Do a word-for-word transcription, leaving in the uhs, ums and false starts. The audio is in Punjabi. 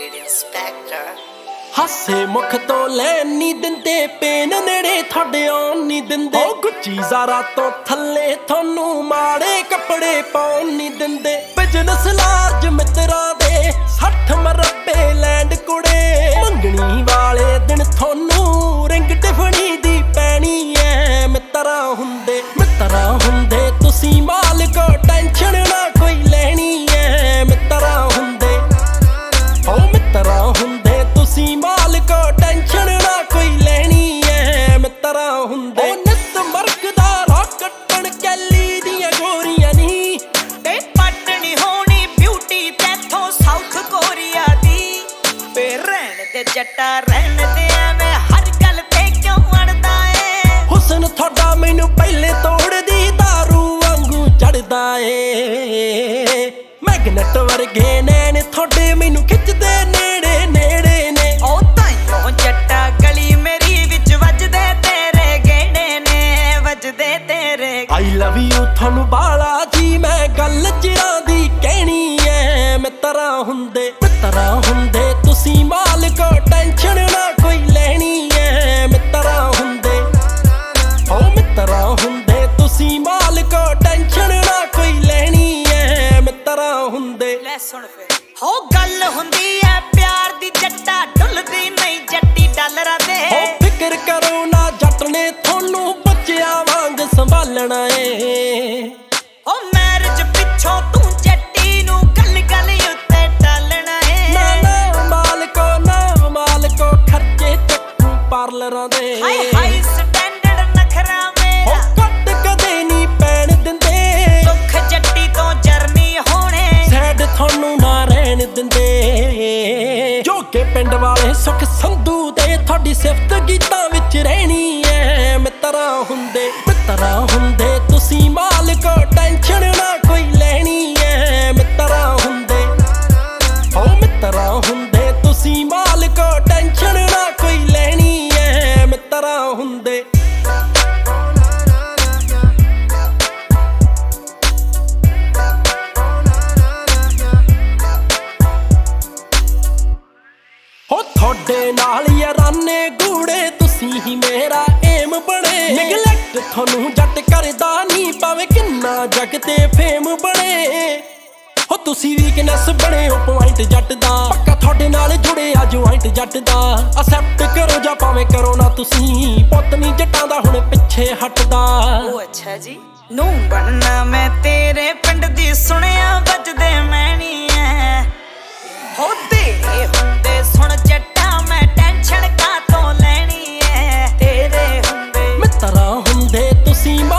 ਹਾਸੇ ਮੁਖ ਤੋਂ ਲੈਣ ਨੀ ਦਿੰਦੇ, ਪੇਨ ਨੇੜੇ ਤੁਹਾਡੇ ਆਉਣ ਨੀ ਦਿੰਦੇ। ਉਹ ਗੁੱਚੀ ਜ਼ਾਰਾ ਤੋਂ ਥੱਲੇ ਤੁਹਾਨੂੰ ਮਾੜੇ ਕੱਪੜੇ ਪਾਉਣ ਨੀ ਦਿੰਦੇ। ਬਿਜ਼ਨਸ ਲਾਰਜ ਮਿੱਤਰਾਂ ਦੇ ਸੱਠ ਮਰੱਬੇ ਲੈਂਡ ਕੁੜੇ। ਮੰਗਣੀ ਵਾਲੇ ਦਿਨ ਤੁਹਾਨੂੰ ਰਿੰਗ ਟਿਫਣੀ ਦੀ ਪੈਣੀ ਐ। ਮਿੱਤਰਾਂ ਹੁੰਦੇ ਮਿੱਤਰਾਂ ਹੁੰਦੇ ਤੁਸੀਂ ਮਾਲਕੋ, ਟੈਨਸ਼ਨ ਨਾ ਕੋਈ ਲੈਣੀ ਐ। ਮਿੱਤਰਾਂ ਹੁੰਦੇ ਹੋ ਮਿੱਤਰਾਂ ਹੁੰਦੇ ਤੁਸੀਂ ਮਾਲਕੋ, ਟੈਨਸ਼ਨ ਨਾ ਕੋਈ ਲੈਣੀ ਐ। ਮਿੱਤਰਾਂ ਹੁੰਦੇ ਨਿੱਤ ਮਰਗ ਦਾ ਰਾਹ ਕੱਟਣ ਕੈਲੀ ਦੀਆਂ ਗੋਰੀਆਂ ਨੀ, ਤੇ ਪਟਣੀ ਹੋਣੀ ਬਿਊਟੀ ਤੇਥੋਂ ਸਾਊਥ ਕੋਰੀਆ ਦੀ। ਵੇ ਰਹਿਣ ਦੇ ਜੱਟਾ ਰਹਿਣ ਦੇ ਐਵੇਂ ਹਰ ਗੱਲ ਤੇ ਕਿਉਂ ਅੜਦਾ ਏ। ਹੁਸਨ ਤੁਹਾਡਾ ਮੈਨੂੰ ਪਹਿਲੇ ਤੋੜਦੀ ਦਾਰੂ ਵਾਂਗੂ ਚੜਦਾ ਏ। ਮੈਗਨੇਟ ਵਰਗੇ ਨੈਣ ਤੁਹਾਡੇ ਮੈਨੂੰ ਖਿੱਚਦੇ ਨੇੜੇ ਨੇੜੇ ਨੇ। ਉਹ ਤਾਈਓ ਜੱਟਾ ਗਲੀ ਮੇਰੀ ਵਿੱਚ ਵੱਜਦੇ ਤੇਰੇ ਗੇੜੇ ਨੇ, ਵੱਜਦੇ ਤੇਰੇ। ਆਈ ਲਵ ਯੂ ਤੁਹਾਨੂੰ ਬਾਲਾ ਜੀ ਮੈਂ ਗੱਲ ਚਿਰਾਂ ਦੀ ਕਹਿਣੀ ਐ। ਮਿੱਤਰਾਂ ਹੁੰਦੇ ਮਿੱਤਰਾਂ ਹੁੰਦੇ ਤੁਸੀਂ ਮਾਲਕੋ, ਟੈਨਸ਼ਨ ਨਾ ਕੋਈ ਲੈਣੀ ਐ। ਮਿੱਤਰਾਂ ਹੁੰਦੇ ਹੋ ਮਿੱਤਰਾਂ ਹੁੰਦੇ ਤੁਸੀਂ ਮਾਲਕੋ, ਟੈਨਸ਼ਨ ਨਾ ਕੋਈ ਲੈਣੀ ਐ। ਮਿੱਤਰਾਂ ਹੁੰਦੇ ਲੈ ਸੁਣ ਫੇਰ ਹੋ ਗੱਲ ਹੁੰਦੀ ਐ ਪਿਆਰ ਦੀ, ਜੱਟਾ ਡੁੱਲਦੀ ਨਹੀਂ ਜੱਟੀ ਡਾਲਰਾਂ ਦੇ। ਹੋ ਫਿਕਰ ਕਰੋ ਨਾ ਜੱਟ ਨੇ ਤੁਹਾਨੂੰ ਬੱਚਿਆਂ ਵਾਂਗ ਸੰਭਾਲਣਾ ਏ। ਹੋ ਮੈਰਿਜ ਪਿੱਛੋਂ ਤੂੰ ਜੱਟੀ ਨੂੰ ਗੱਲ ਗੱਲ ਉੱਤੇ ਟਾਲਣਾ ਏ। ਨਾ ਨਾ ਮਾਲਕੋ ਨਾ ਮਾਲਕੋ ਖਰਚੇ ਚੱਕੂ ਪਾਰਲਰਾਂ ਦੇ। ਹਾਈ ਹਾਈ ਸਟੈਂਡਰਡ ਨਖਰਾ ਹੋ ਮੇਰਾ ਕੱਟ ਕਦੇ ਨਹੀਂ ਪੈਣ ਦਿੰਦੇ। ਦੁੱਖ ਜੱਟੀ ਤੋਂ ਜਰਨੀ ਹੋਣੇ ਸੈਡ ਤੁਹਾਨੂੰ ਨਾ ਰਹਿਣ ਦਿੰਦੇ। ਜੋ ਕਿ ਪਿੰਡ ਵਾਲੇ ਸੁਖ ਸੰਧੂ ਦੇ ਤੁਹਾਡੀ ਸਿਫਤ ਗੀਤਾਂ ਵਿੱਚ ਰਹਿਣੀ ਐ। ਮਿੱਤਰਾਂ ਹੁੰਦੇ ਮਿੱਤਰਾਂ ਹੁੰਦੇ ਤੁਸੀਂ ਮਾਲਕੋ, ਟੈਨਸ਼ਨ ਨਾ ਕੋਈ ਲੈਣੀ ਐ। ਮਿੱਤਰਾਂ ਹੁੰਦੇ ਹੋ ਮਿੱਤਰਾਂ ਹੁੰਦੇ ਤੁਸੀਂ ਮਾਲਕੋ, ਟੈਨਸ਼ਨ ਨਾ ਕੋਈ ਲੈਣੀ ਐ। ਮਿੱਤਰਾਂ ਹੁੰਦੇ ਹੋ ਤੁਹਾਡੇ ਨਾਲ ਯਾਰਾਨੇ ਗੂੜੇ ਤੁਸੀਂ ਹੀ ਮੇਰਾ ਏਮ ਬਣੇ। ਨਿਗਲੈਕਟ ਤੁਹਾਨੂੰ ਜੱਟ ਕਰਦਾ ਨਹੀਂ ਭਾਵੇਂ ਕਿੰਨਾ ਜੱਗ ਤੇ ਫੇਮ ਬਣੇ। ਹੋ ਤੁਸੀਂ ਵੀਕਨੈਸ ਬਣੇ ਹੋ ਪੁਆਇੰਟ ਜੱਟ ਦਾ, ਪੱਕਾ ਤੁਹਾਡੇ ਨਾਲ ਜੁੜੇ ਆ ਜੁਆਇੰਟ ਜੱਟ ਦਾ। ਅਸੈਪਟ ਕਰੋ ਜਾਂ ਭਾਵੇਂ ਕਰੋ ਨਾ ਤੁਸੀਂ, ਪੁੱਤ ਨੀ ਜੱਟਾਂ ਦਾ ਹੁਣ ਪਿੱਛੇ ਹਟਦਾ। ਉਹ ਅੱਛਾ ਜੀ ਨੂੰ ਬਣਨਾ ਮੈਂ ਤੇਰੇ ਪਿੰਡ ਦੀ ਸੁਣਿਆ ਵੱਜਦੇ ਮੈਣੀ ਐ। ਹੋ ਤੇਰੇ ਹੁੰਦੇ ਸੁਣ ਜੱਟਾ ਮੈਂ ਟੈਨਸ਼ਨ ਕਾਤੋਂ ਲੈਣੀ ਐ। ਤੇਰੇ ਹੁੰਦੇ ਮਿੱਤਰਾਂ ਹੁੰਦੇ ਤੁਸੀਂ